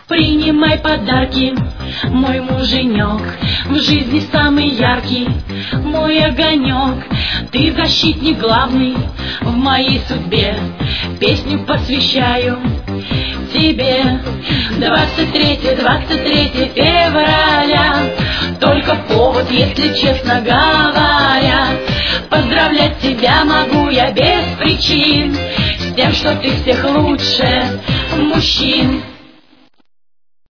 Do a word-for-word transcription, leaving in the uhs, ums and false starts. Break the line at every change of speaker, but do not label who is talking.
Принимай подарки, мой муженек, в жизни самый яркий, мой огонек. Ты защитник главный в моей судьбе, песню посвящаю тебе. Двадцать третье, двадцать третье февраля, только повод, если честно говоря. Поздравлять тебя могу я без причин, с тем, что ты всех лучше мужчин.